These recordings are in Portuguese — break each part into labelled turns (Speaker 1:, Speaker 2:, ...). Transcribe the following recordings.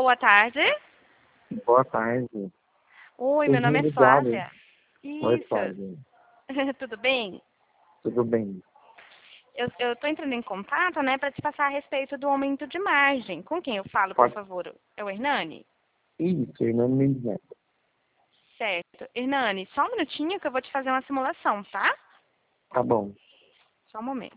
Speaker 1: Boa tarde.
Speaker 2: Boa tarde.
Speaker 1: Oi, meu nome é Flávia. Isso.
Speaker 2: Oi, Flávia.
Speaker 1: Tudo bem?
Speaker 2: Tudo bem?
Speaker 1: Eu tô entrando em contato, né, para te passar a respeito do aumento de margem. Com quem eu falo, por favor? É o Hernani?
Speaker 2: Isso, Fernando Mendes Neto.
Speaker 1: Certo. Hernani, só um minutinho que eu vou te fazer uma simulação, tá?
Speaker 2: Tá bom.
Speaker 1: Só um momento.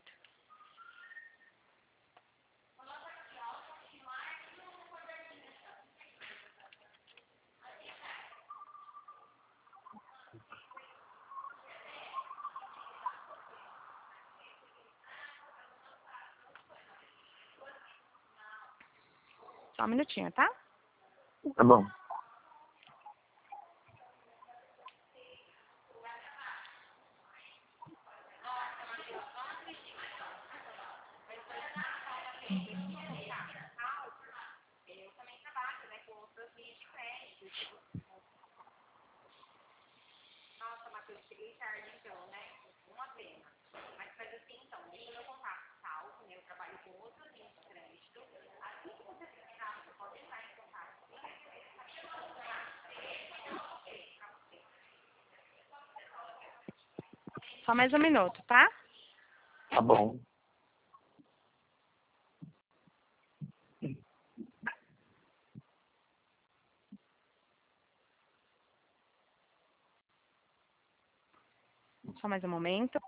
Speaker 1: Só um minutinho, tá?
Speaker 2: Tá bom.
Speaker 1: Só mais um minuto, tá?
Speaker 2: Tá bom.
Speaker 1: Só mais um momento.